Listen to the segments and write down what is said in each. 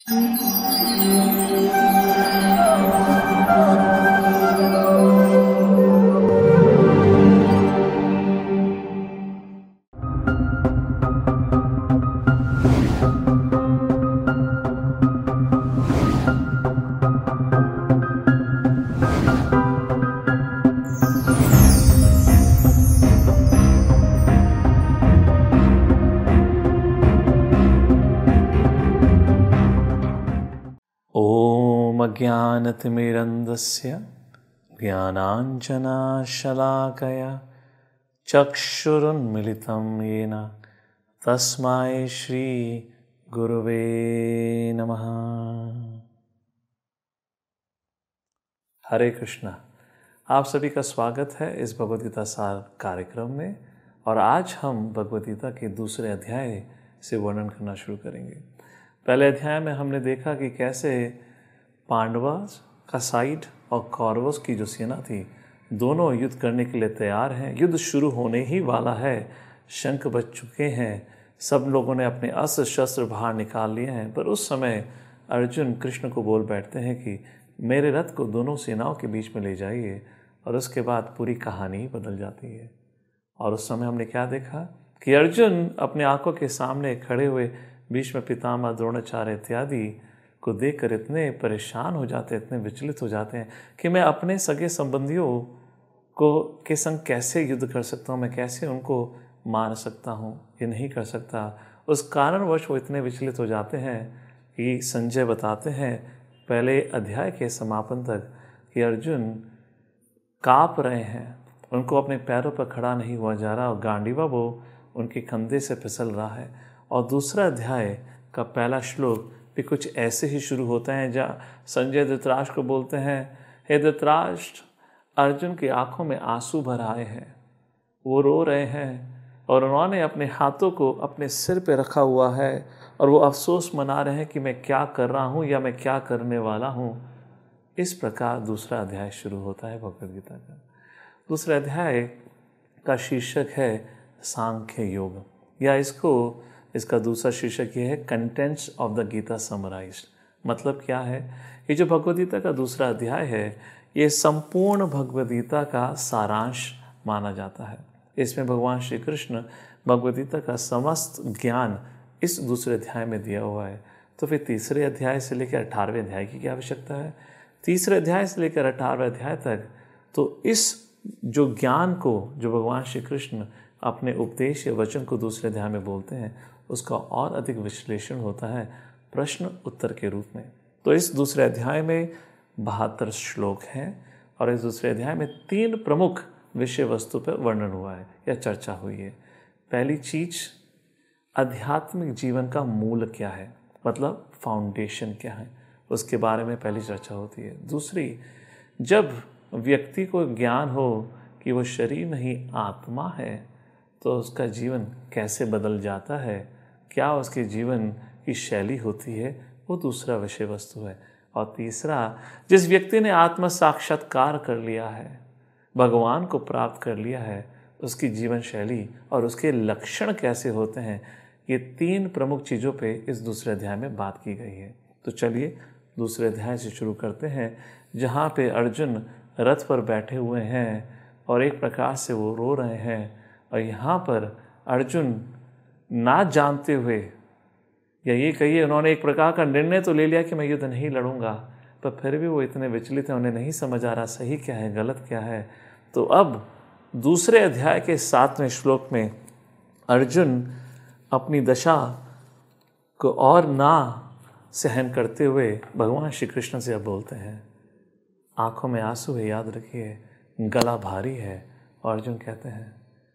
ज्ञानतिमिरन्धस्य ज्ञानाञ्जनशलाकया चक्षुरुन्मिलितं येन तस्मै श्री गुरुवे नमः। हरे कृष्णा। आप सभी का स्वागत है इस भगवद गीता सार कार्यक्रम में। और आज हम भगवद गीता के दूसरे अध्याय से वर्णन करना शुरू करेंगे। पहले अध्याय में हमने देखा कि कैसे पांडवास का साइड और कौरवों की जो सेना थी, दोनों युद्ध करने के लिए तैयार हैं। युद्ध शुरू होने ही वाला है, शंख बज चुके हैं, सब लोगों ने अपने अस्त्र शस्त्र बाहर निकाल लिए हैं। पर उस समय अर्जुन कृष्ण को बोल बैठते हैं कि मेरे रथ को दोनों सेनाओं के बीच में ले जाइए। और उसके बाद पूरी कहानी बदल जाती है। और उस समय हमने क्या देखा कि अर्जुन अपने आंखों के सामने खड़े हुए भीष्म पितामह द्रोणाचार्य इत्यादि को देखकर इतने परेशान हो जाते हैं, इतने विचलित हो जाते हैं कि मैं अपने सगे संबंधियों को के संग कैसे युद्ध कर सकता हूँ, मैं कैसे उनको मार सकता हूँ, ये नहीं कर सकता। उस कारणवश वो इतने विचलित हो जाते हैं कि संजय बताते हैं पहले अध्याय के समापन तक कि अर्जुन काँप रहे हैं, उनको अपने पैरों पर खड़ा नहीं हुआ जा रहा और गांडीवा वो उनके कंधे से फिसल रहा है। और दूसरा अध्याय का पहला श्लोक भी कुछ ऐसे ही शुरू होता है, जहाँ संजय धृतराष्ट्र को बोलते हैं, हे धृतराष्ट्र, अर्जुन की आंखों में आंसू भर आए हैं, वो रो रहे हैं और उन्होंने अपने हाथों को अपने सिर पे रखा हुआ है और वो अफसोस मना रहे हैं कि मैं क्या कर रहा हूँ या मैं क्या करने वाला हूँ। इस प्रकार दूसरा अध्याय शुरू होता है भगवद गीता का। दूसरे अध्याय का शीर्षक है सांख्य योग, या इसका दूसरा शीर्षक ये है contents of the Gita summarised. मतलब क्या है, ये जो भगवद गीता का दूसरा अध्याय है, ये संपूर्ण भगवद गीता का सारांश माना जाता है। इसमें भगवान श्री कृष्ण भगवद गीता का समस्त ज्ञान इस दूसरे अध्याय में दिया हुआ है। तो फिर तीसरे अध्याय से लेकर 18वें अध्याय की क्या आवश्यकता है? तीसरे अध्याय से लेकर 18वें अध्याय तक तो इस जो ज्ञान को जो भगवान श्री कृष्ण अपने उपदेश या वचन को दूसरे अध्याय में बोलते हैं, उसका और अधिक विश्लेषण होता है प्रश्न उत्तर के रूप में। तो इस दूसरे अध्याय में 72 श्लोक हैं और इस दूसरे अध्याय में 3 प्रमुख विषय वस्तु पर वर्णन हुआ है या चर्चा हुई है। पहली चीज, आध्यात्मिक जीवन का मूल क्या है, मतलब फाउंडेशन क्या है, उसके बारे में पहली चर्चा होती है। दूसरी, जब व्यक्ति को ज्ञान हो कि वो शरीर नहीं आत्मा है, तो उसका जीवन कैसे बदल जाता है, क्या उसके जीवन की शैली होती है, वो दूसरा विषय वस्तु है। और तीसरा, जिस व्यक्ति ने आत्म साक्षात्कार कर लिया है, भगवान को प्राप्त कर लिया है, उसकी जीवन शैली और उसके लक्षण कैसे होते हैं, ये 3 प्रमुख चीज़ों पे इस दूसरे अध्याय में बात की गई है। तो चलिए दूसरे अध्याय से शुरू करते हैं, जहाँ पे अर्जुन रथ पर बैठे हुए हैं और एक प्रकार से वो रो रहे हैं। और यहाँ पर अर्जुन ना जानते हुए, या ये कहिए उन्होंने एक प्रकार का निर्णय तो ले लिया कि मैं युद्ध नहीं लड़ूंगा, पर फिर भी वो इतने विचलित हैं, उन्हें नहीं समझ आ रहा सही क्या है गलत क्या है। तो अब दूसरे अध्याय के 7वें श्लोक में अर्जुन अपनी दशा को और ना सहन करते हुए भगवान श्री कृष्ण से अब बोलते हैं, आंखों में आंसू है, याद रखिए, गला भारी है। और अर्जुन कहते हैं,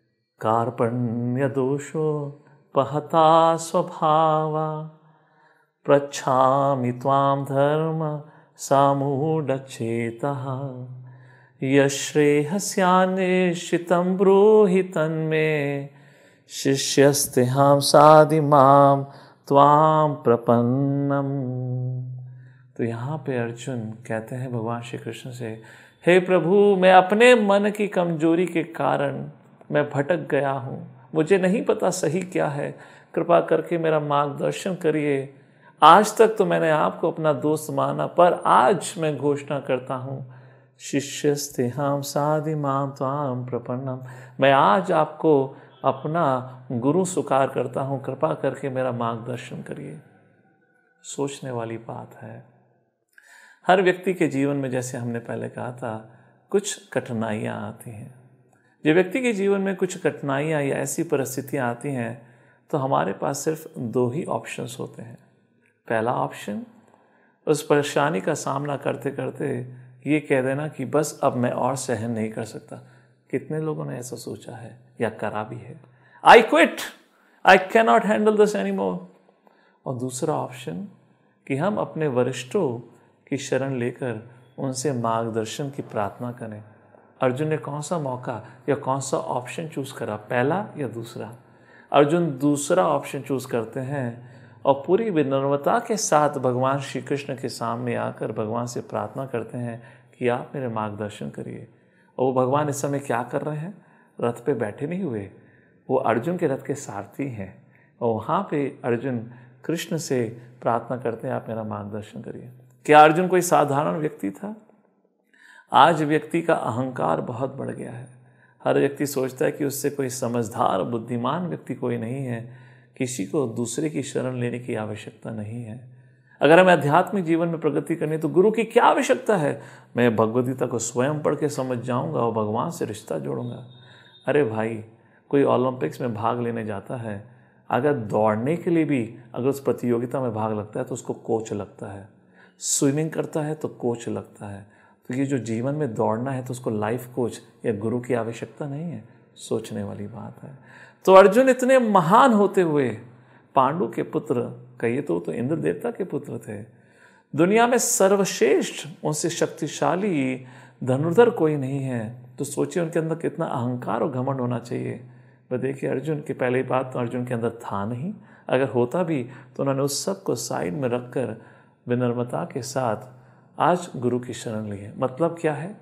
कार्पण्य दोषो पहता स्वभावा पृच्छामि त्वां धर्म सामूढचेतः यश्रेयस्यान्निश्चितं ब्रूहि तन्मे शिष्यस्तेऽहं साधिमां त्वां प्रपन्नम। तो यहाँ पे अर्जुन कहते हैं भगवान श्री कृष्ण से, हे प्रभु, मैं अपने मन की कमजोरी के कारण मैं भटक गया हूँ, मुझे नहीं पता सही क्या है, कृपा करके मेरा मार्गदर्शन करिए। आज तक तो मैंने आपको अपना दोस्त माना, पर आज मैं घोषणा करता हूँ, शिष्यस्तेहं साधिमां त्वां प्रपन्नम, मैं आज आपको अपना गुरु स्वीकार करता हूँ, कृपा करके मेरा मार्गदर्शन करिए। सोचने वाली बात है। हर व्यक्ति के जीवन में, जैसे हमने पहले कहा था, कुछ कठिनाइयाँ आती हैं। जब व्यक्ति के जीवन में कुछ कठिनाइयाँ या ऐसी परिस्थितियाँ आती हैं तो हमारे पास सिर्फ दो ही ऑप्शंस होते हैं। पहला ऑप्शन, उस परेशानी का सामना करते करते ये कह देना कि बस अब मैं और सहन नहीं कर सकता। कितने लोगों ने ऐसा सोचा है या करा भी है? I quit, I can not handle this any more. और दूसरा ऑप्शन कि हम अपने वरिष्ठों की शरण लेकर उनसे मार्गदर्शन की प्रार्थना करें। अर्जुन ने कौन सा मौका या कौन सा ऑप्शन चूज करा, पहला या दूसरा? अर्जुन दूसरा ऑप्शन चूज करते हैं और पूरी विनम्रता के साथ भगवान श्री कृष्ण के सामने आकर भगवान से प्रार्थना करते हैं कि आप मेरे मार्गदर्शन करिए। और वो भगवान इस समय क्या कर रहे हैं? रथ पे बैठे नहीं हुए, वो अर्जुन के रथ के सारथी हैं। और वहाँ पे अर्जुन कृष्ण से प्रार्थना करते हैं, आप मेरा मार्गदर्शन करिए। क्या अर्जुन कोई साधारण व्यक्ति था? आज व्यक्ति का अहंकार बहुत बढ़ गया है। हर व्यक्ति सोचता है कि उससे कोई समझदार बुद्धिमान व्यक्ति कोई नहीं है, किसी को दूसरे की शरण लेने की आवश्यकता नहीं है। अगर हमें आध्यात्मिक जीवन में प्रगति करनी तो गुरु की क्या आवश्यकता है? मैं भगवद गीता को स्वयं पढ़ के समझ जाऊंगा और भगवान से रिश्ता जोड़ूंगा। अरे भाई, कोई ओलंपिक्स में भाग लेने जाता है, अगर दौड़ने के लिए भी अगर उस प्रतियोगिता में भाग लगता है तो उसको कोच लगता है। स्विमिंग करता है तो कोच लगता है। तो ये जो जीवन में दौड़ना है तो उसको लाइफ कोच या गुरु की आवश्यकता नहीं है। सोचने वाली बात है। तो अर्जुन इतने महान होते हुए, पांडु के पुत्र, कहिए तो इंद्र देवता के पुत्र थे, दुनिया में सर्वश्रेष्ठ, उनसे शक्तिशाली धनुर्धर कोई नहीं है। तो सोचिए उनके अंदर कितना अहंकार और घमंड होना चाहिए। वह देखिए, अर्जुन की पहली बात तो अर्जुन के अंदर था नहीं। अगर होता भी तो उन्होंने उस सब को साइड में रखकर विनम्रता के साथ आज गुरु की शरण ली है। मतलब क्या है?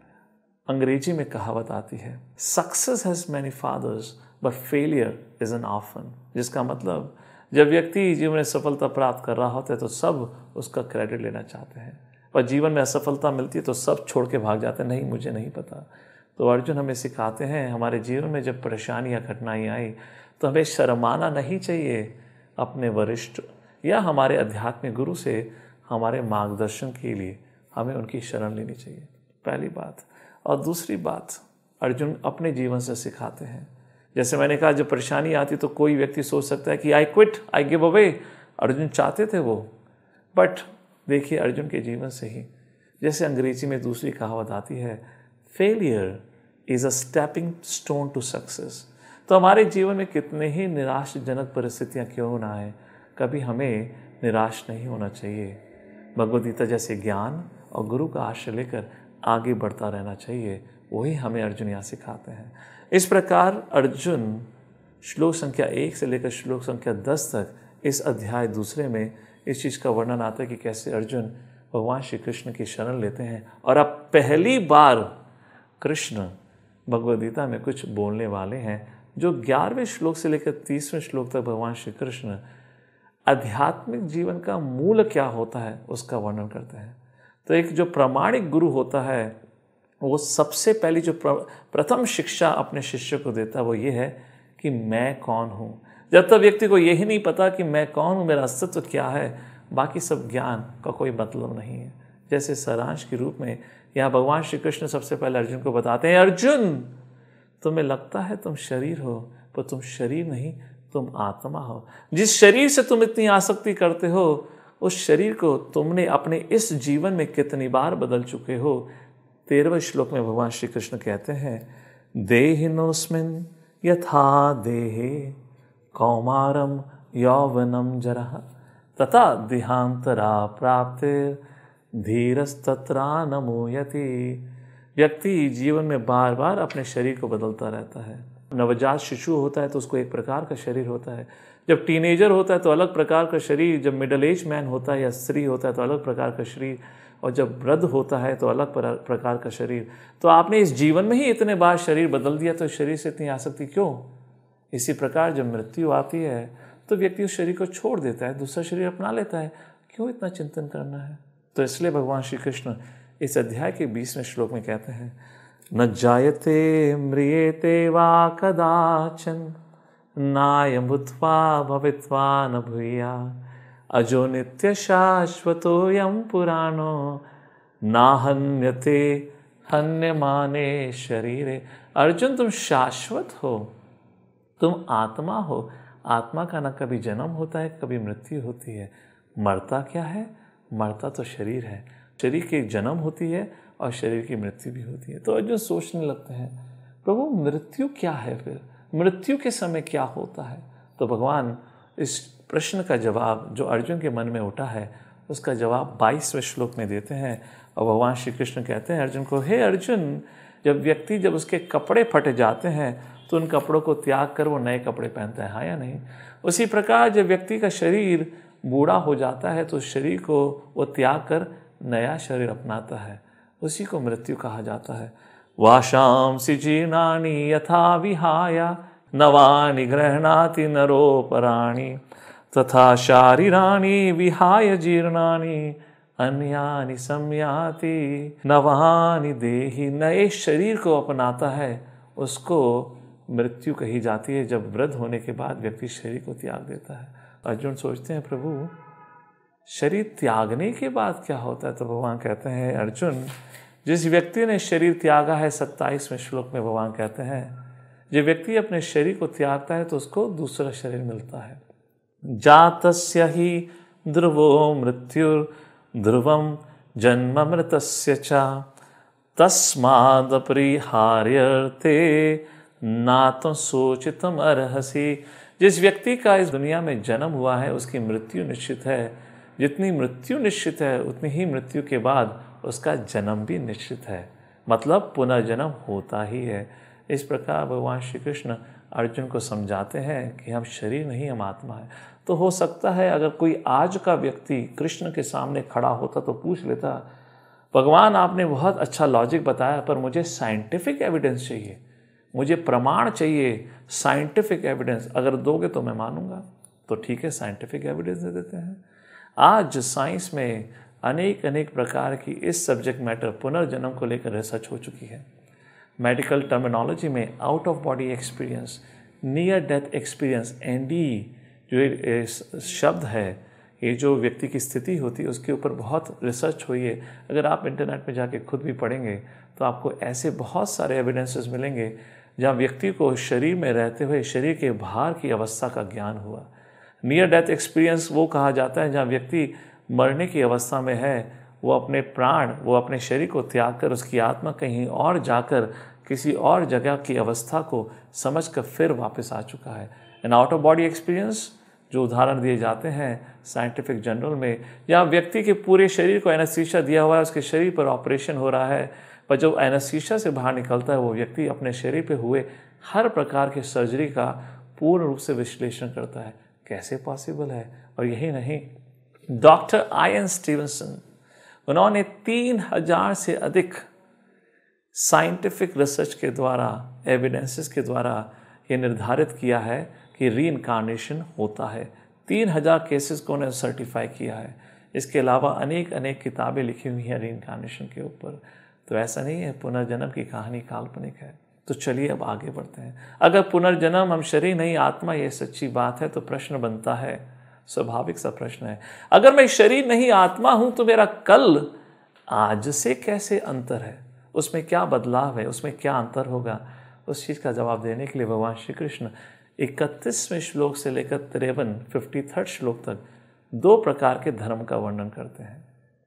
अंग्रेजी में कहावत आती है, success has many fathers but failure is an orphan. जिसका मतलब, जब व्यक्ति जीवन में सफलता प्राप्त कर रहा होता है तो सब उसका क्रेडिट लेना चाहते हैं, और जीवन में असफलता मिलती है तो सब छोड़ के भाग जाते हैं, नहीं मुझे नहीं पता। तो अर्जुन हमें सिखाते हैं, हमारे जीवन में जब परेशानी या कठिनाई आई तो हमें शर्माना नहीं चाहिए। अपने वरिष्ठ या हमारे आध्यात्मिक गुरु से हमारे मार्गदर्शन के लिए हमें उनकी शरण लेनी चाहिए, पहली बात। और दूसरी बात, अर्जुन अपने जीवन से सिखाते हैं। जैसे मैंने कहा, जब परेशानी आती तो कोई व्यक्ति सोच सकता है कि I quit, I give away. Arjun चाहते थे वो, बट देखिए अर्जुन के जीवन से ही, जैसे अंग्रेजी में दूसरी कहावत आती है, failure is a stepping stone to success. तो हमारे जीवन में कितने ही निराशजनक परिस्थितियां क्यों ना आए, कभी हमें निराश नहीं होना चाहिए। भगवद गीता जैसे ज्ञान और गुरु का आश्रय लेकर आगे बढ़ता रहना चाहिए, वही हमें अर्जुन यहाँ सिखाते हैं। इस प्रकार अर्जुन श्लोक संख्या 1 से लेकर श्लोक संख्या 10 तक इस अध्याय दूसरे में इस चीज़ का वर्णन आता है कि कैसे अर्जुन भगवान श्री कृष्ण की शरण लेते हैं। और अब पहली बार कृष्ण भगवद गीता में कुछ बोलने वाले हैं, जो 11वें श्लोक से लेकर 30वें श्लोक तक भगवान श्री कृष्ण आध्यात्मिक जीवन का मूल क्या होता है उसका वर्णन करते हैं। तो एक जो प्रामाणिक गुरु होता है, वो सबसे पहली जो प्रथम शिक्षा अपने शिष्य को देता है वो ये है कि मैं कौन हूँ। जब तक व्यक्ति को यही नहीं पता कि मैं कौन हूँ, मेरा अस्तित्व क्या है, बाकी सब ज्ञान का कोई मतलब नहीं है। जैसे सारांश के रूप में यहाँ भगवान श्री कृष्ण सबसे पहले अर्जुन को बताते हैं, अर्जुन तुम्हें लगता है तुम शरीर हो, पर तुम शरीर नहीं, तुम आत्मा हो। जिस शरीर से तुम इतनी आसक्ति करते हो, उस शरीर को तुमने अपने इस जीवन में कितनी बार बदल चुके हो। 13वें श्लोक में भगवान श्री कृष्ण कहते हैं, देहिनोस्मिन् यथा देहे कौमारम यौवनम जरः तथा देहांतरा प्राप्तिर् धीरस्तत्रा न मुह्यति। व्यक्ति जीवन में बार बार अपने शरीर को बदलता रहता है। नवजात शिशु होता है तो उसको एक प्रकार का शरीर होता है, जब टीनेजर होता है तो अलग प्रकार का शरीर, जब मिडिल एज मैन होता है या स्त्री होता है तो अलग प्रकार का शरीर, और जब वृद्ध होता है तो अलग प्रकार का शरीर। तो आपने इस जीवन में ही इतने बार शरीर बदल दिया, तो शरीर से इतनी आसक्ति क्यों? इसी प्रकार जब मृत्यु आती है तो व्यक्ति उस शरीर को छोड़ देता है, दूसरा शरीर अपना लेता है। क्यों इतना चिंतन करना है? तो इसलिए भगवान श्री कृष्ण इस अध्याय के 20वें श्लोक में कहते हैं, न जायते म्रियते वा कदाचन नायं भूत्वा भवित्वा न भूया अजो नित्य शाश्वतोऽयं पुराणो नाहन्यते हन्यमाने शरीरे। अर्जुन, तुम शाश्वत हो, तुम आत्मा हो। आत्मा का न कभी जन्म होता है, कभी मृत्यु होती है। मरता क्या है? मरता तो शरीर है। शरीर की जन्म होती है और शरीर की मृत्यु भी होती है। तो अर्जुन सोचने लगते हैं, प्रभु मृत्यु क्या है? फिर मृत्यु के समय क्या होता है? तो भगवान इस प्रश्न का जवाब जो अर्जुन के मन में उठा है उसका जवाब 22वें श्लोक में देते हैं। और भगवान श्री कृष्ण कहते हैं अर्जुन को, हे अर्जुन, जब उसके कपड़े फट जाते हैं तो उन कपड़ों को त्याग कर वो नए कपड़े पहनता है, हाँ या नहीं? उसी प्रकार जब व्यक्ति का शरीर बूढ़ा हो जाता है तो उस शरीर को वो त्याग कर नया शरीर अपनाता है, उसी को मृत्यु कहा जाता है। वाशांसि जीर्णानि यथा विहाय नवानि गृह्णाति नरोपराणि तथा शारीराणि विहाय जीर्णानि अन्यानि संयाति नवानि देहि। नए शरीर को अपनाता है, उसको मृत्यु कही जाती है। जब वृद्ध होने के बाद व्यक्ति शरीर को त्याग देता है। अर्जुन सोचते हैं, प्रभु शरीर त्यागने के बाद क्या होता है? तो भगवान कहते हैं, अर्जुन, जिस व्यक्ति ने शरीर त्यागा है, 27वें श्लोक में भगवान कहते हैं, जो व्यक्ति अपने शरीर को त्यागता है तो उसको दूसरा शरीर मिलता है। जातस्य ही ध्रुवो मृत्युर् ध्रुवम जन्म मृतस्य च तस्मादपरिहार्यते नातं सोचितम अर्हसि। जिस व्यक्ति का इस दुनिया में जन्म हुआ है उसकी मृत्यु निश्चित है। जितनी मृत्यु निश्चित है उतनी ही मृत्यु के बाद उसका जन्म भी निश्चित है, मतलब पुनर्जन्म होता ही है। इस प्रकार भगवान श्री कृष्ण अर्जुन को समझाते हैं कि हम शरीर नहीं, हम आत्मा है। तो हो सकता है अगर कोई आज का व्यक्ति कृष्ण के सामने खड़ा होता तो पूछ लेता, भगवान आपने बहुत अच्छा लॉजिक बताया पर मुझे साइंटिफिक एविडेंस चाहिए, मुझे प्रमाण चाहिए, साइंटिफिक एविडेंस अगर दोगे तो मैं मानूंगा। तो ठीक है, साइंटिफिक एविडेंस दे देते हैं। आज साइंस में अनेक प्रकार की इस सब्जेक्ट मैटर पुनर्जन्म को लेकर रिसर्च हो चुकी है। मेडिकल टर्मिनोलॉजी में out of body experience, near death experience, ND जो शब्द है, ये जो व्यक्ति की स्थिति होती है उसके ऊपर बहुत रिसर्च हुई है। अगर आप इंटरनेट पे जाके खुद भी पढ़ेंगे तो आपको ऐसे बहुत सारे एविडेंसेस मिलेंगे जहाँ व्यक्ति को शरीर में रहते हुए शरीर के बाहर की अवस्था का ज्ञान हुआ। नियर डेथ एक्सपीरियंस वो कहा जाता है जहाँ व्यक्ति मरने की अवस्था में है, वो अपने प्राण, वो अपने शरीर को त्याग कर उसकी आत्मा कहीं और जाकर किसी और जगह की अवस्था को समझकर फिर वापस आ चुका है। And out of body experience जो उदाहरण दिए जाते हैं साइंटिफिक जर्नल में, जहाँ व्यक्ति के पूरे शरीर को एनेस्थीसिया दिया हुआ है, उसके शरीर पर ऑपरेशन हो रहा है, पर जब एनेस्थीसिया से बाहर निकलता है वो व्यक्ति अपने शरीर पे हुए हर प्रकार के सर्जरी का पूर्ण रूप से विश्लेषण करता है। कैसे पॉसिबल है? और यही नहीं, डॉक्टर आयन स्टीवनसन, उन्होंने 3000 से अधिक साइंटिफिक रिसर्च के द्वारा, एविडेंसेस के द्वारा ये निर्धारित किया है कि रीइंकार्नेशन होता है। 3000 केसेस को उन्होंने सर्टिफाई किया है। इसके अलावा अनेक किताबें लिखी हुई हैं रीइंकार्नेशन के ऊपर। तो ऐसा नहीं है पुनर्जन्म की कहानी काल्पनिक है। तो चलिए अब आगे बढ़ते हैं। अगर पुनर्जन्म हम शरीर नहीं आत्मा, ये सच्ची बात है तो प्रश्न बनता है, स्वाभाविक सा प्रश्न है, अगर मैं शरीर नहीं आत्मा हूं तो मेरा कल आज से कैसे अंतर है? उसमें क्या बदलाव है? उसमें क्या अंतर होगा? उस चीज़ का जवाब देने के लिए भगवान श्री कृष्ण 31वें श्लोक से लेकर 53 श्लोक तक 2 प्रकार के धर्म का वर्णन करते हैं।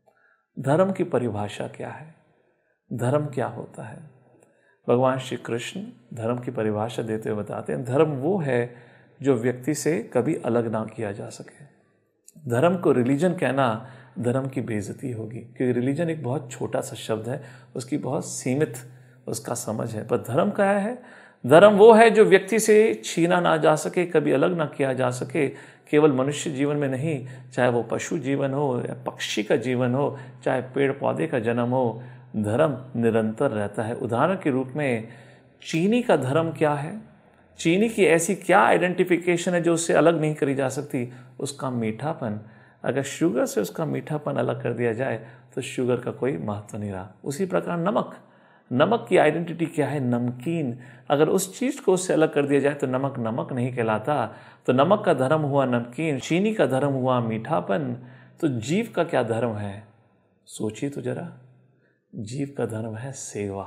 धर्म की परिभाषा क्या है? धर्म क्या होता है? भगवान श्री कृष्ण धर्म की परिभाषा देते हुए बताते हैं, धर्म वो है जो व्यक्ति से कभी अलग ना किया जा सके। धर्म को रिलीजन कहना धर्म की बेइज्जती होगी, क्योंकि रिलीजन एक बहुत छोटा सा शब्द है, उसकी बहुत सीमित उसका समझ है। पर धर्म क्या है? धर्म वो है जो व्यक्ति से छीना ना जा सके, कभी अलग ना किया जा सके, केवल मनुष्य जीवन में नहीं, चाहे वो पशु जीवन हो या पक्षी का जीवन हो, चाहे पेड़ पौधे का जन्म हो, धर्म निरंतर रहता है। उदाहरण के रूप में चीनी का धर्म क्या है? चीनी की ऐसी क्या आइडेंटिफिकेशन है जो उससे अलग नहीं करी जा सकती? उसका मीठापन। अगर शुगर से उसका मीठापन अलग कर दिया जाए तो शुगर का कोई महत्व नहीं रहा। उसी प्रकार नमक, नमक की आइडेंटिटी क्या है? नमकीन। अगर उस चीज़ को उससे अलग कर दिया जाए तो नमक नमक नहीं कहलाता। तो नमक का धर्म हुआ नमकीन, चीनी का धर्म हुआ मीठापन। तो जीव का क्या धर्म है? सोचिए तो जरा, जीव का धर्म है सेवा।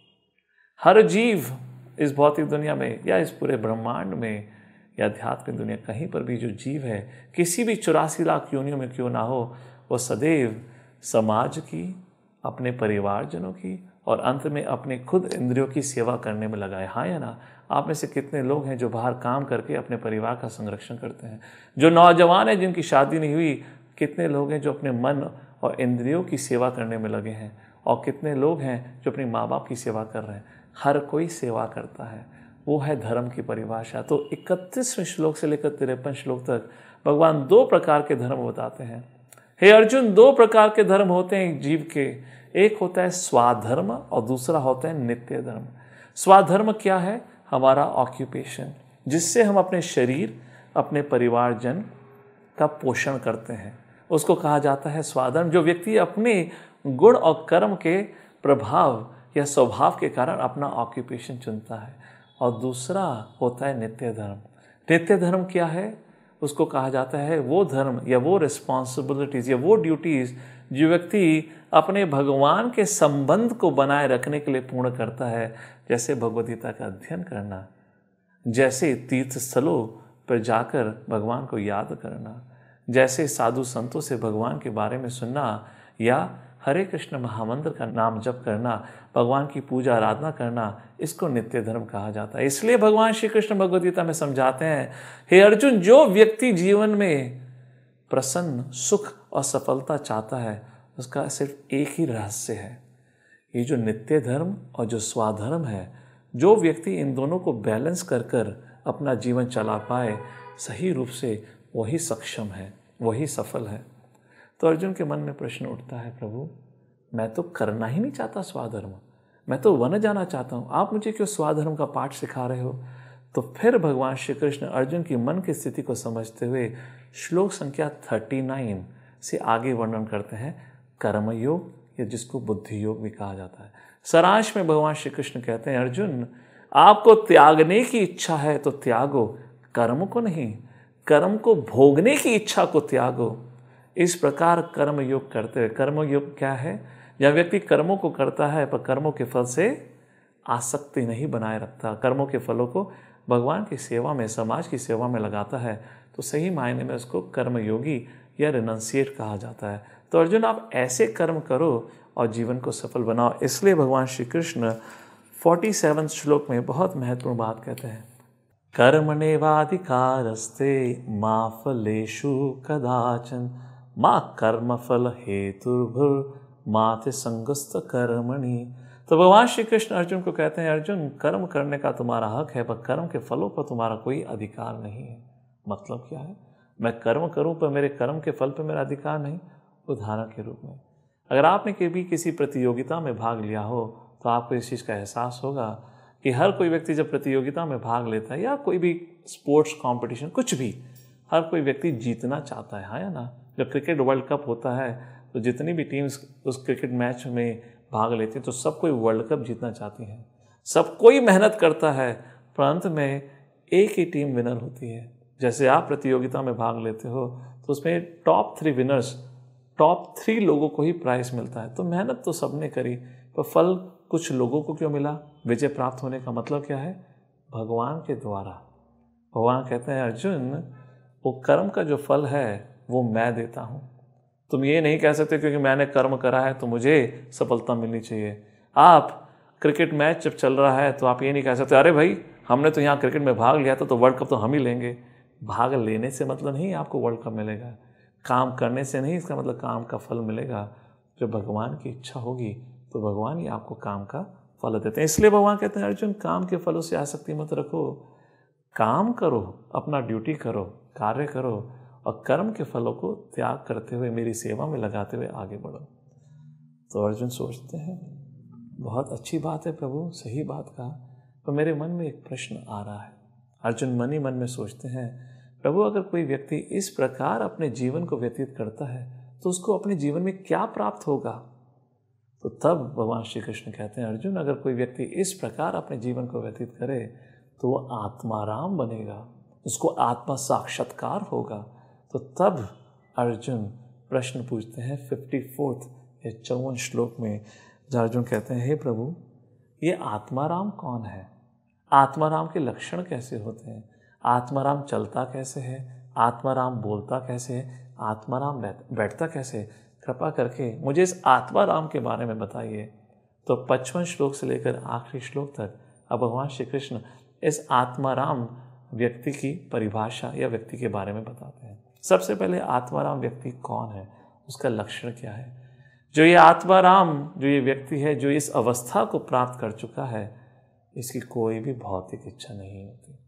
हर जीव इस भौतिक दुनिया में या इस पूरे ब्रह्मांड में या आध्यात्मिक दुनिया, कहीं पर भी जो जीव है, किसी भी 84 लाख योनियों में क्यों ना हो, वो सदैव समाज की, अपने परिवारजनों की और अंत में अपने खुद इंद्रियों की सेवा करने में लगा है। हाँ या ना? आप में से कितने लोग हैं जो बाहर काम करके अपने परिवार का संरक्षण करते हैं? जो नौजवान हैं जिनकी शादी नहीं हुई, कितने लोग हैं जो अपने मन और इंद्रियों की सेवा करने में लगे हैं? और कितने लोग हैं जो अपने माँ बाप की सेवा कर रहे हैं? हर कोई सेवा करता है, वो है धर्म की परिभाषा। तो 31वें श्लोक से लेकर 53 श्लोक तक भगवान 2 प्रकार के धर्म बताते हैं। हे अर्जुन, 2 प्रकार के धर्म होते हैं जीव के। एक होता है स्वाधर्म और दूसरा होता है नित्य धर्म। स्वाधर्म क्या है? हमारा ऑक्यूपेशन, जिससे हम अपने शरीर, अपने परिवारजन का पोषण करते हैं, उसको कहा जाता है स्वाधर्म। जो व्यक्ति अपने गुण और कर्म के प्रभाव या स्वभाव के कारण अपना ऑक्यूपेशन चुनता है। और दूसरा होता है नित्य धर्म। नित्य धर्म क्या है? उसको कहा जाता है वो धर्म या वो रिस्पॉन्सिबिलिटीज़ या वो ड्यूटीज़ जो व्यक्ति अपने भगवान के संबंध को बनाए रखने के लिए पूर्ण करता है। जैसे भगवद गीता का अध्ययन करना, जैसे तीर्थ स्थलों पर जाकर भगवान को याद करना, जैसे साधु संतों से भगवान के बारे में सुनना, या हरे कृष्ण महामंत्र का नाम जप करना, भगवान की पूजा आराधना करना, इसको नित्य धर्म कहा जाता है। इसलिए भगवान श्री कृष्ण भगवद गीता में समझाते हैं, हे अर्जुन, जो व्यक्ति जीवन में प्रसन्न, सुख और सफलता चाहता है, उसका सिर्फ एक ही रहस्य है, ये जो नित्य धर्म और जो स्वाधर्म है। जो व्यक्ति इन दोनों को बैलेंस कर कर अपना जीवन चला पाए सही रूप से, वही सक्षम है, वही सफल है। तो अर्जुन के मन में प्रश्न उठता है, प्रभु मैं तो करना ही नहीं चाहता स्वाधर्म, मैं तो वन जाना चाहता हूँ, आप मुझे क्यों स्वाधर्म का पाठ सिखा रहे हो? तो फिर भगवान श्री कृष्ण अर्जुन की मन की स्थिति को समझते हुए श्लोक संख्या 39 से आगे वर्णन करते हैं कर्म योग, या जिसको बुद्धि योग भी कहा जाता है। सारांश में भगवान श्री कृष्ण कहते हैं, अर्जुन आपको त्यागने की इच्छा है तो त्यागो, कर्म को नहीं, कर्म को भोगने की इच्छा को त्यागो। इस प्रकार कर्म योग करते हुए, कर्म योग क्या है? जब व्यक्ति कर्मों को करता है पर कर्मों के फल से आसक्ति नहीं बनाए रखता, कर्मों के फलों को भगवान की सेवा में, समाज की सेवा में लगाता है, तो सही मायने में उसको कर्मयोगी या रिनंसिएट कहा जाता है। तो अर्जुन आप ऐसे कर्म करो और जीवन को सफल बनाओ। इसलिए भगवान श्री कृष्ण 47 श्लोक में बहुत महत्वपूर्ण बात कहते हैं, कर्मण्येवाधिकारस्ते मा फलेषु कदाचन माँ कर्म फल हेतुर्भुर्मा संगस्त कर्मणि। तो भगवान श्री कृष्ण अर्जुन को कहते हैं, अर्जुन कर्म करने का तुम्हारा हक है, पर कर्म के फलों पर तुम्हारा कोई अधिकार नहीं है। मतलब क्या है? मैं कर्म करूं पर मेरे कर्म के फल पर मेरा अधिकार नहीं। उदाहरण के रूप में, अगर आपने कभी किसी प्रतियोगिता में भाग लिया हो तो आपको इस चीज़ का एहसास होगा कि हर कोई व्यक्ति जब प्रतियोगिता में भाग लेता है या कोई भी स्पोर्ट्स कॉम्पिटिशन, कुछ भी, हर कोई व्यक्ति जीतना चाहता है, हाँ या ना? जब क्रिकेट वर्ल्ड कप होता है तो जितनी भी टीम्स उस क्रिकेट मैच में भाग लेती हैं तो सब कोई वर्ल्ड कप जीतना चाहती हैं, सब कोई मेहनत करता है, पर अंत में एक ही टीम विनर होती है। जैसे आप प्रतियोगिता में भाग लेते हो तो उसमें टॉप 3 विनर्स, टॉप 3 लोगों को ही प्राइज़ मिलता है। तो मेहनत तो सबने करी, पर फल कुछ लोगों को क्यों मिला? विजय प्राप्त होने का मतलब क्या है? भगवान के द्वारा। भगवान कहते हैं, अर्जुन वो कर्म का जो फल है वो मैं देता हूँ। तुम ये नहीं कह सकते क्योंकि मैंने कर्म करा है तो मुझे सफलता मिलनी चाहिए। आप क्रिकेट मैच जब चल रहा है तो आप ये नहीं कह सकते, अरे भाई हमने तो यहाँ क्रिकेट में भाग लिया था तो वर्ल्ड कप तो हम ही लेंगे। भाग लेने से मतलब नहीं आपको वर्ल्ड कप मिलेगा, काम करने से नहीं इसका मतलब काम का फल मिलेगा। जब भगवान की इच्छा होगी तो भगवान ही आपको काम का फल देते हैं। इसलिए भगवान कहते हैं, अर्जुन काम के फलों से आसक्ति मत रखो, काम करो, अपना ड्यूटी करो, कार्य करो और कर्म के फलों को त्याग करते हुए मेरी सेवा में लगाते हुए आगे बढ़ो। तो अर्जुन सोचते हैं, बहुत अच्छी बात है प्रभु, सही बात कहा, पर मेरे मन में एक प्रश्न आ रहा है। अर्जुन मन ही मन में सोचते हैं, प्रभु अगर कोई व्यक्ति इस प्रकार अपने जीवन को व्यतीत करता है तो उसको अपने जीवन में क्या प्राप्त होगा। तो तब भगवान श्री कृष्ण कहते हैं, अर्जुन अगर कोई व्यक्ति इस प्रकार अपने जीवन को व्यतीत करे तो वो आत्माराम बनेगा, उसको आत्मा साक्षात्कार होगा। तो तब अर्जुन प्रश्न पूछते हैं 54 या 54 श्लोक में, जहाँ अर्जुन कहते हैं, हे प्रभु ये आत्माराम कौन है, आत्माराम के लक्षण कैसे होते हैं, आत्माराम चलता कैसे है, आत्माराम बोलता कैसे है, आत्माराम बैठता कैसे, कृपा करके मुझे इस आत्माराम के बारे में बताइए। तो 55 श्लोक से लेकर आखिरी श्लोक तक अब भगवान श्री कृष्ण इस आत्माराम व्यक्ति की परिभाषा या व्यक्ति के बारे में बताते हैं। सबसे पहले आत्माराम व्यक्ति कौन है, उसका लक्षण क्या है। जो ये आत्माराम, जो ये व्यक्ति है, जो इस अवस्था को प्राप्त कर चुका है, इसकी कोई भी भौतिक इच्छा नहीं होती।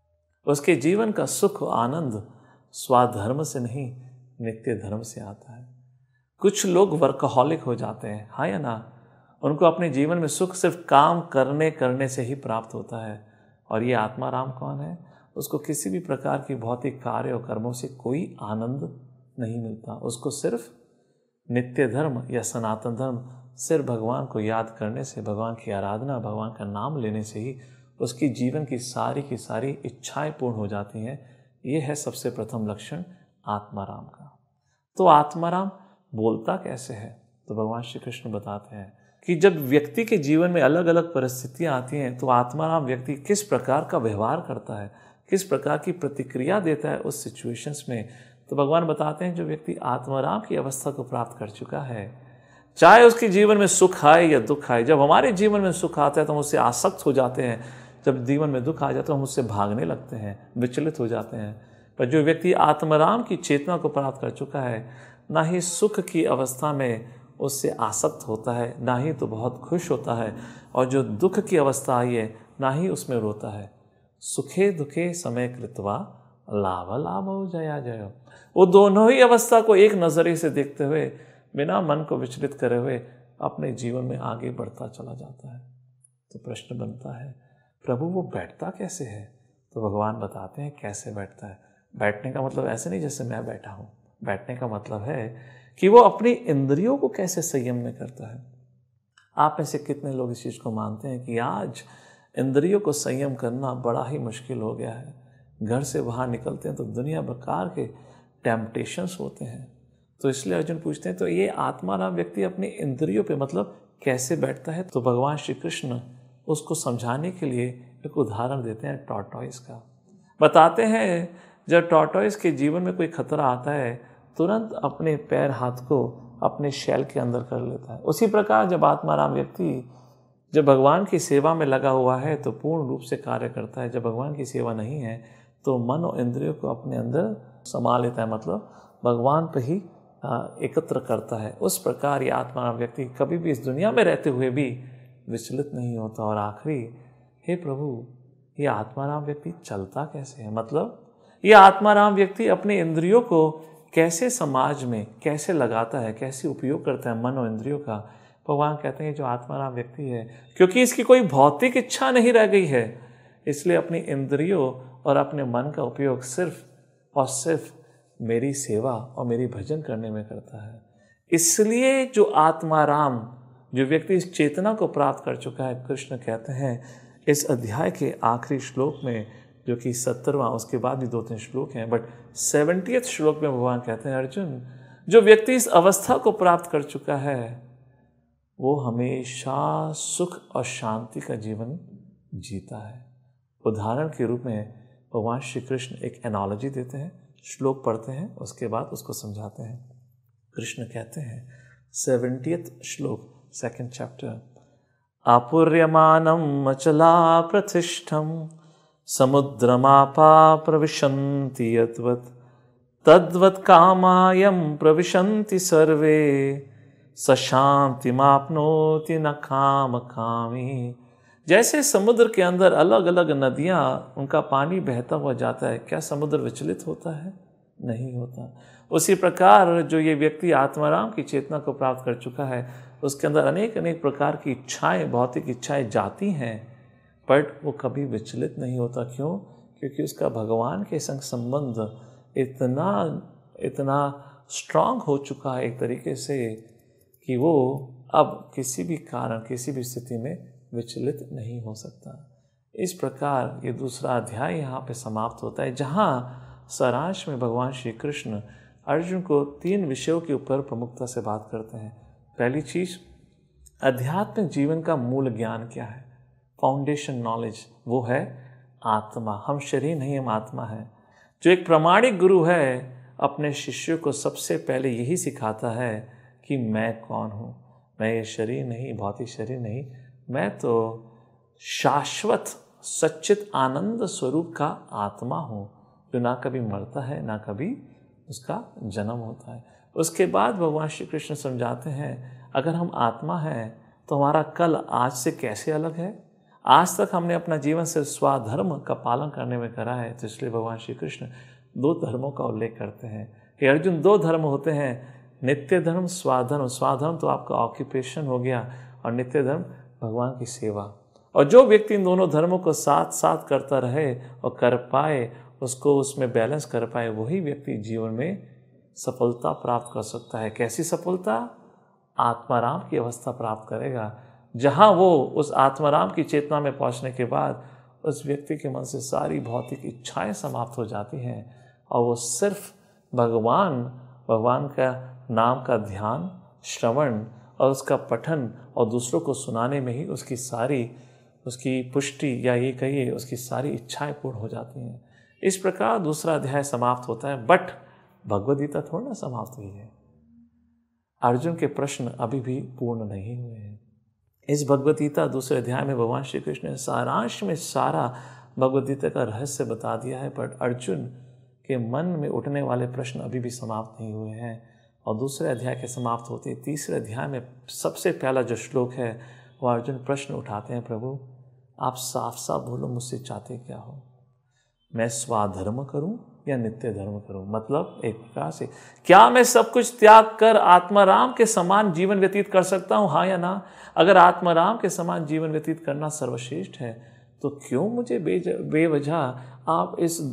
उसके जीवन का सुख आनंद स्वाधर्म से नहीं नित्य धर्म से आता है। कुछ लोग वर्कहॉलिक हो जाते हैं, हाँ या ना, उनको अपने जीवन में सुख सिर्फ काम करने से ही प्राप्त होता है। और ये आत्माराम कौन है, उसको किसी भी प्रकार की भौतिक कार्य और कर्मों से कोई आनंद नहीं मिलता। उसको सिर्फ नित्य धर्म या सनातन धर्म, सिर्फ भगवान को याद करने से, भगवान की आराधना, भगवान का नाम लेने से ही उसकी जीवन की सारी इच्छाएं पूर्ण हो जाती हैं। ये है सबसे प्रथम लक्षण आत्माराम का। तो आत्माराम बोलता कैसे है, तो भगवान श्री कृष्ण बताते हैं कि जब व्यक्ति के जीवन में अलग अलग परिस्थितियां आती हैं तो आत्माराम व्यक्ति किस प्रकार का व्यवहार करता है, किस प्रकार की प्रतिक्रिया देता है उस सिचुएशंस में। तो भगवान बताते हैं जो व्यक्ति आत्माराम की अवस्था को प्राप्त कर चुका है, चाहे उसके जीवन में सुख आए या दुख आए, जब हमारे जीवन में सुख आता है तो हम उससे आसक्त हो जाते हैं, जब जीवन में दुख आ जाता है तो हम उससे भागने लगते हैं, विचलित हो जाते हैं। पर जो व्यक्ति आत्माराम की चेतना को प्राप्त कर चुका है, ना ही सुख की अवस्था में उससे आसक्त होता है, ना ही तो बहुत खुश होता है, और जो दुख की अवस्था आई है ना ही उसमें रोता है। सुखे दुखे समय कृत्वा लाभ लाभो जया जयो। वो दोनों ही अवस्था को एक नज़रिए से देखते हुए, बिना मन को विचलित करे हुए अपने जीवन में आगे बढ़ता चला जाता है। तो प्रश्न बनता है, प्रभु वो बैठता कैसे है। तो भगवान बताते हैं कैसे बैठता है। बैठने का मतलब ऐसे नहीं जैसे मैं बैठा हूँ, बैठने का मतलब है कि वो अपनी इंद्रियों को कैसे संयम में करता है। आप में से कितने लोग इस चीज़ को मानते हैं कि आज इंद्रियों को संयम करना बड़ा ही मुश्किल हो गया है। घर से बाहर निकलते हैं तो दुनिया प्रकार के टेम्पटेशंस होते हैं। तो इसलिए अर्जुन पूछते हैं, तो ये आत्माराम व्यक्ति अपनी इंद्रियों पे मतलब कैसे बैठता है। तो भगवान श्री कृष्ण उसको समझाने के लिए एक उदाहरण देते हैं टॉर्टॉइस का। बताते हैं जब टॉर्टॉइस के जीवन में कोई खतरा आता है, तुरंत अपने पैर हाथ को अपने शैल के अंदर कर लेता है। उसी प्रकार जब आत्माराम व्यक्ति जब भगवान की सेवा में लगा हुआ है तो पूर्ण रूप से कार्य करता है। जब भगवान की सेवा नहीं है तो मन और इंद्रियों को अपने अंदर समा लेता है, मतलब भगवान पर ही एकत्र करता है। उस प्रकार ये आत्माराम व्यक्ति कभी भी इस दुनिया में रहते हुए भी विचलित नहीं होता। और आखिरी, हे प्रभु ये आत्माराम व्यक्ति चलता कैसे है, मतलब ये आत्माराम व्यक्ति अपने इंद्रियों को कैसे समाज में कैसे लगाता है, कैसे उपयोग करता है मन और इंद्रियों का। भगवान कहते हैं जो आत्माराम व्यक्ति है, क्योंकि इसकी कोई भौतिक इच्छा नहीं रह गई है, इसलिए अपनी इंद्रियों और अपने मन का उपयोग सिर्फ और सिर्फ मेरी सेवा और मेरी भजन करने में करता है। इसलिए जो आत्माराम जो व्यक्ति इस चेतना को प्राप्त कर चुका है, कृष्ण कहते हैं इस अध्याय के आखिरी श्लोक में, जो कि 70वां, उसके बाद भी 2-3 श्लोक हैं, बट 70th श्लोक में भगवान कहते हैं, अर्जुन जो व्यक्ति इस अवस्था को प्राप्त कर चुका है वो हमेशा सुख और शांति का जीवन जीता है। उदाहरण के रूप में भगवान श्री कृष्ण एक एनालॉजी देते हैं, श्लोक पढ़ते हैं, उसके बाद उसको समझाते हैं। कृष्ण कहते हैं 70th श्लोक 2nd चैप्टर, आपूर्यमानम अचला प्रतिष्ठम समुद्रमापा प्रविशन्ति यद्वत् तद्वत् कामायम प्रविशन्ति सर्वे सशांतिमाप्नोति न काम कामी। जैसे समुद्र के अंदर अलग अलग नदियाँ, उनका पानी बहता हुआ जाता है, क्या समुद्र विचलित होता है? नहीं होता। उसी प्रकार जो ये व्यक्ति आत्माराम की चेतना को प्राप्त कर चुका है, उसके अंदर अनेक अनेक प्रकार की इच्छाएं, भौतिक इच्छाएं जाती हैं, बट वो कभी विचलित नहीं होता। क्यों? क्योंकि उसका भगवान के संग संबंध इतना स्ट्रांग हो चुका है एक तरीके से कि वो अब किसी भी कारण, किसी भी स्थिति में विचलित नहीं हो सकता। इस प्रकार ये दूसरा अध्याय यहाँ पे समाप्त होता है, जहाँ सारांश में भगवान श्री कृष्ण अर्जुन को 3 विषयों के ऊपर प्रमुखता से बात करते हैं। पहली चीज, आध्यात्मिक जीवन का मूल ज्ञान क्या है, फाउंडेशन नॉलेज, वो है आत्मा। हम शरीर नहीं, हम आत्मा है। जो एक प्रामाणिक गुरु है अपने शिष्यों को सबसे पहले यही सिखाता है कि मैं कौन हूँ। मैं ये शरीर नहीं, भौतिक शरीर नहीं, मैं तो शाश्वत सच्चित आनंद स्वरूप का आत्मा हूँ, जो ना कभी मरता है ना कभी उसका जन्म होता है। उसके बाद भगवान श्री कृष्ण समझाते हैं, अगर हम आत्मा हैं तो हमारा कल आज से कैसे अलग है। आज तक हमने अपना जीवन सिर्फ स्वाधर्म का पालन करने में करा है, तो इसलिए भगवान श्री कृष्ण 2 धर्मों का उल्लेख करते हैं कि अर्जुन 2 धर्म होते हैं, नित्य धर्म, स्वाधर्म। स्वाधर्म तो आपका ऑक्यूपेशन हो गया, और नित्य धर्म भगवान की सेवा। और जो व्यक्ति इन दोनों धर्मों को साथ साथ करता रहे और कर पाए, उसको उसमें बैलेंस कर पाए, वही व्यक्ति जीवन में सफलता प्राप्त कर सकता है। कैसी सफलता? आत्माराम की अवस्था प्राप्त करेगा, जहाँ वो उस आत्माराम की चेतना में पहुँचने के बाद उस व्यक्ति के मन से सारी भौतिक इच्छाएं समाप्त हो जाती हैं, और वो सिर्फ भगवान का नाम का ध्यान, श्रवण और उसका पठन और दूसरों को सुनाने में ही उसकी पुष्टि, या ये कहिए उसकी सारी इच्छाएं पूर्ण हो जाती हैं। इस प्रकार दूसरा अध्याय समाप्त होता है। बट भगवद गीता थोड़ा ना समाप्त हुई है। अर्जुन के प्रश्न अभी भी पूर्ण नहीं हुए हैं। इस भगवद गीता दूसरे अध्याय में भगवान श्री कृष्ण ने सारांश में सारा भगवद गीता का रहस्य बता दिया है, बट अर्जुन के मन में उठने वाले प्रश्न अभी भी समाप्त नहीं हुए हैं। और दूसरे अध्याय के समाप्त होते ही तीसरे अध्याय में सबसे पहला जो श्लोक है, वो अर्जुन प्रश्न उठाते हैं, प्रभु आप साफ साफ बोलो, मुझसे चाहते क्या हो? मैं स्वाधर्म करूं या नित्य धर्म करूं? मतलब एक प्रकार से, क्या मैं सब कुछ त्याग कर आत्माराम के समान जीवन व्यतीत कर सकता हूं, हाँ या ना? अगर आत्माराम के समान जीवन व्यतीत करना सर्वश्रेष्ठ है, तो क्यों मुझे बेवजह आप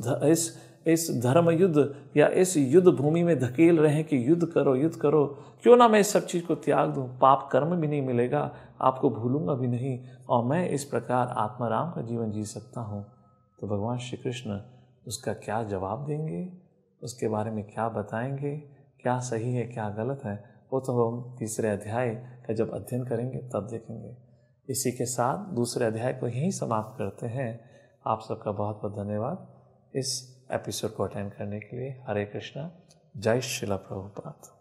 इस धर्म युद्ध या इस युद्ध भूमि में धकेल रहे हैं कि युद्ध करो? क्यों ना मैं इस सब चीज़ को त्याग दूं? पाप कर्म भी नहीं मिलेगा, आपको भूलूंगा भी नहीं, और मैं इस प्रकार आत्माराम का जीवन जी सकता हूं। तो भगवान श्री कृष्ण उसका क्या जवाब देंगे, उसके बारे में क्या बताएंगे, क्या सही है क्या गलत है, वो तो हम तीसरे अध्याय का जब अध्ययन करेंगे तब देखेंगे। इसी के साथ दूसरे अध्याय को यहीं समाप्त करते हैं। आप सबका बहुत बहुत धन्यवाद इस एपिसोड को अटेंड करने के लिए। हरे कृष्णा, जय श्रील प्रभुपाद।